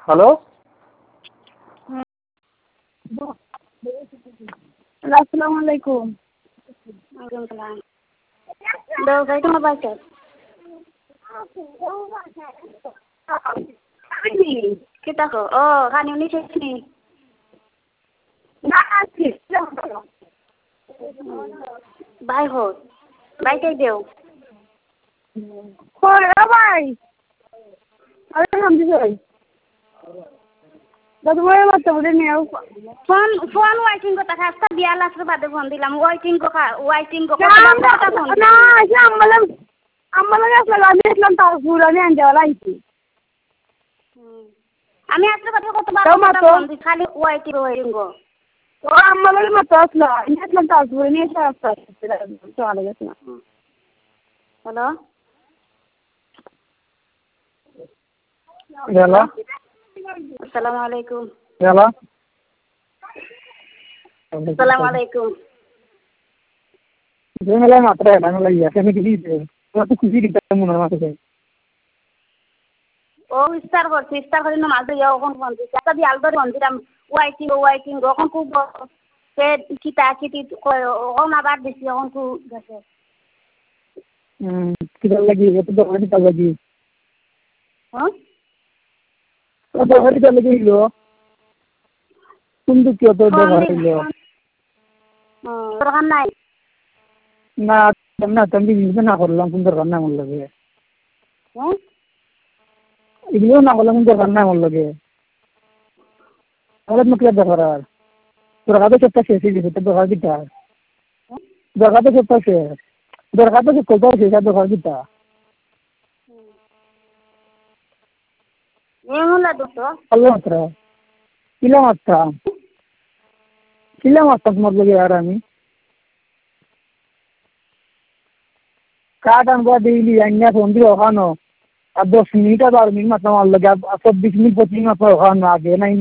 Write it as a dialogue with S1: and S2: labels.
S1: Hello,
S2: আসসালামু আলাইকুম। দাও যাই তোমার বাচ্চা kita ko kan ini sini bye ho bye tay deu
S3: koi bye are ham di joi দাদু ভাই বাচ্চা বলে নিও
S2: ফোন ওয়াইটিং কথা খাস্তা দিয়া লাস্ট বাদে ফোন দিলাম ওয়াইটিং কো
S3: না আমলা আসলে আমি ইসলাম তাও পুরানি আনজাওয়ালা আইছি
S2: আমি আসলে কথা কত বার ফোন দি খালি ওয়াইটিং গো
S3: ও আমলা মতো আসলো আমি ইসলাম তাও পুরানি এসে আসছে চলে গেছে না
S2: হ্যালো
S1: হ্যালো,
S2: আসসালামু আলাইকুম।
S1: হ্যালো,
S2: আসসালামু আলাইকুম।
S1: যে মেলা মাত্রা ডাঙ লাগিয়া কেন কি দিছে তো খুশি দিতে মনে মাথা
S2: ও স্টার করে নামাজ দিয়া ওখন ফোন দিছে একটা দি আলদর ফোন দিলাম ওয়াইটিং ওখন খুব সে কিতা ওখন আবার দিছি ওখন খুব গেছে
S1: কি লাগি এত দরকার কি লাগি
S2: হ্যাঁ
S1: তো দরকার কি লাগি কিন্তু কি তো দরকার হইলো
S2: দরকার নাই
S1: না তুমি না করলাম কোন দরকার না আমার লাগে
S2: হ্যাঁ
S1: এগুলো না করলাম কোন দরকার না আমার লাগে তাহলে মুখে দরকার আর দরকার তো সব শেষ হয়ে গেছে দরকার কিটা দরকার তো সব শেষ দরকার তো কোথাও শেষ দরকার কিটা
S2: ఏముందా దోస్తో
S1: అల్లం మాత్ర కిలో మాత్రం మొదలు यार আমি কাটান গো ডেইলি আইনা ফোন দিও ওখানো আর 10 মিনিট আর 12 মিনিট মাত্র আমার লাগে 24 মিনিট 25 মিনিট মাত্র ওখানো আগে নাই